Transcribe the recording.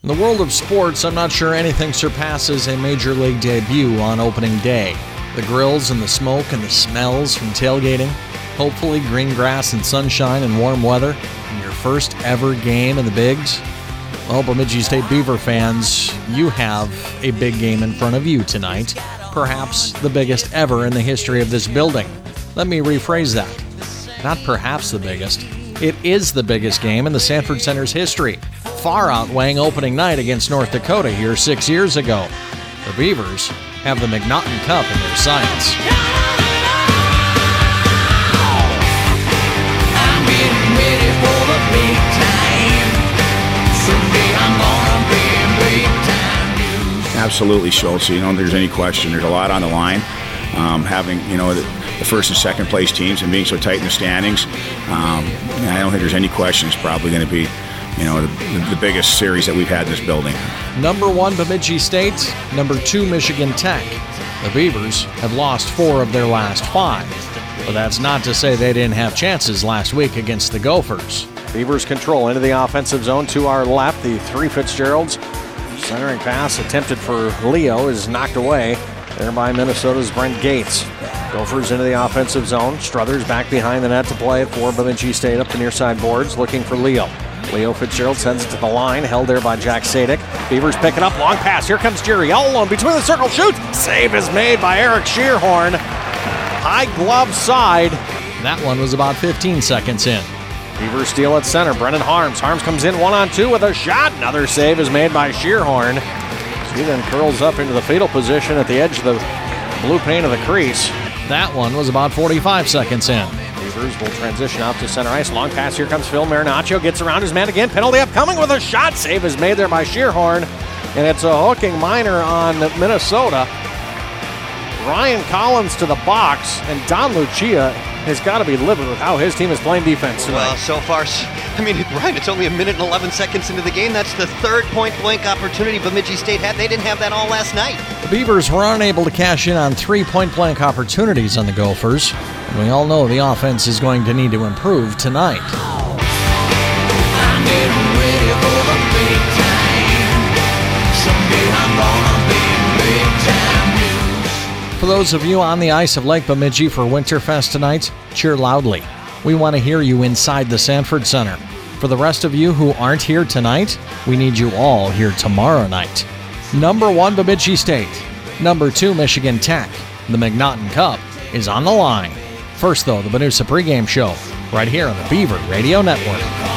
In the world of sports, I'm not sure anything surpasses a Major League debut on opening day. The grills and the smoke and the smells from tailgating, hopefully green grass and sunshine and warm weather, and your first ever game in the Bigs. Well, Bemidji State Beaver fans, you have a big game in front of you tonight, perhaps the biggest ever in the history of this building. Let me rephrase that. Not perhaps the biggest. It is the biggest game in the Sanford Center's history, far outweighing opening night against North Dakota here 6 years ago. The Beavers have the McNaughton Cup in their sights. I'm getting ready for the big time. Someday I'm gonna be big time news. Absolutely, Schultz. You don't think there's any question. There's a lot on the line. Having, the first and second place teams and being so tight in the standings, I don't think there's any question. It's probably going to be, the biggest series that we've had in this building. Number 1, Bemidji State. Number 2, Michigan Tech. The Beavers have lost 4 of their last 5. But that's not to say they didn't have chances last week against the Gophers. Beavers control into the offensive zone to our left. The 3 Fitzgeralds. Centering pass attempted for Leo is knocked away there by Minnesota's Brent Gates. Gophers into the offensive zone. Struthers back behind the net to play it for Bemidji State up the near side boards, looking for Leo. Leo Fitzgerald sends it to the line, held there by Jack Sadik. Beavers pick it up, long pass. Here comes Jerry all alone between the circle, shoots. Save is made by Eric Shearhorn. High glove side. That one was about 15 seconds in. Beavers steal at center. Brennan Harms. Harms comes in 1-on-2 with a shot. Another save is made by Shearhorn. He then curls up into the fetal position at the edge of the blue paint of the crease. That one was about 45 seconds in. Beavers will transition out to center ice. Long pass. Here comes Phil Marinaccio. Gets around his man again. Penalty upcoming with a shot. Save is made there by Shearhorn. And it's a hooking minor on Minnesota. Ryan Collins to the box. And Don Lucia has got to be livid with how his team is playing defense tonight. Well, so far, Ryan, it's only 1 minute and 11 seconds into the game. That's the third point-blank opportunity Bemidji State had. They didn't have that all last night. The Beavers were unable to cash in on 3 point-blank opportunities on the Gophers. And we all know the offense is going to need to improve tonight. I'm getting ready for the big time. Someday I'm gonna be big time news. For those of you on the ice of Lake Bemidji for Winterfest tonight, cheer loudly. We want to hear you inside the Sanford Center. For the rest of you who aren't here tonight, we need you all here tomorrow night. Number 1, Bemidji State. Number 2, Michigan Tech. The McNaughton Cup is on the line. First, though, the Benusa pregame show, right here on the Beaver Radio Network.